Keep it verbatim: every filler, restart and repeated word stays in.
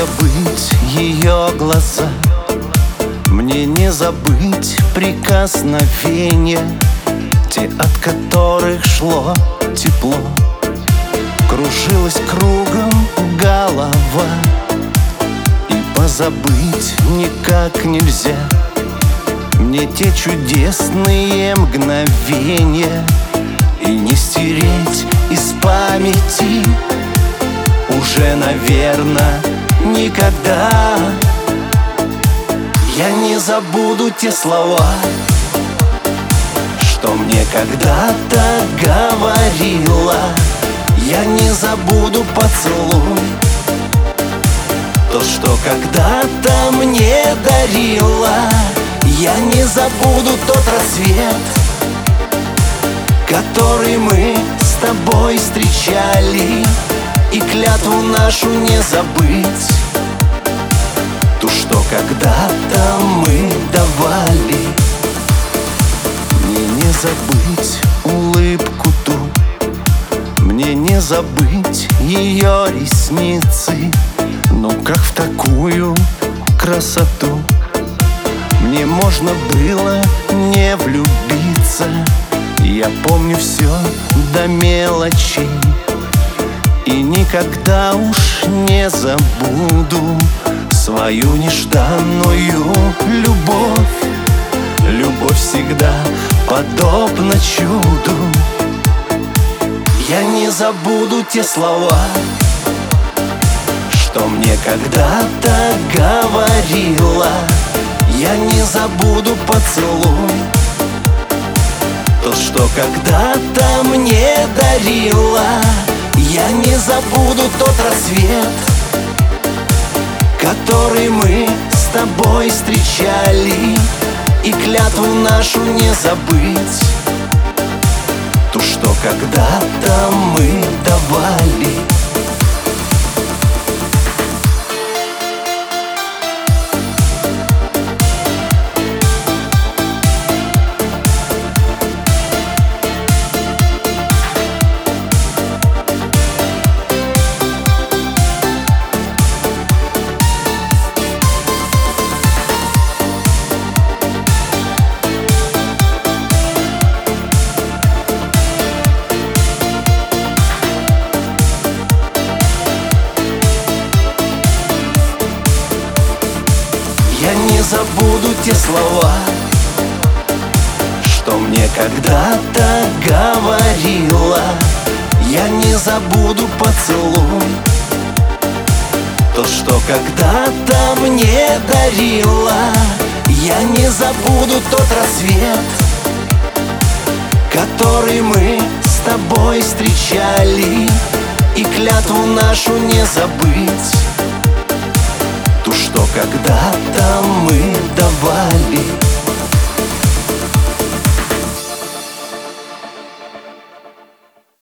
забыть ее глаза, мне не забыть прикосновения, те, от которых шло тепло. Кружилась кругом голова, и позабыть никак нельзя мне те чудесные мгновения, и не стереть из памяти уже, наверное, никогда. Я не забуду те слова, что мне когда-то говорила. Я не забуду поцелуй, то, что когда-то мне дарила. Я не забуду тот рассвет, который мы с тобой встречали, и клятву нашу не забыть, ту, что когда-то мы давали. Мне не забыть улыбку ту, мне не забыть ее ресницы. Ну как в такую красоту мне можно было не влюбиться? Я помню все до мелочей и никогда уж не забуду свою нежданную любовь. Любовь всегда подобна чуду. Я не забуду те слова, что мне когда-то говорила. Я не забуду поцелуй, тот, что когда-то мне дарила. Я не забуду тот рассвет, который мы с тобой встречали, и клятву нашу не забыть, ту, что когда-то мы давали. Я не забуду те слова, что мне когда-то говорила. Я не забуду поцелуй, тот, что когда-то мне дарила. Я не забуду тот рассвет, который мы с тобой встречали, и клятву нашу не забыть, ту, что когда-то мы давали.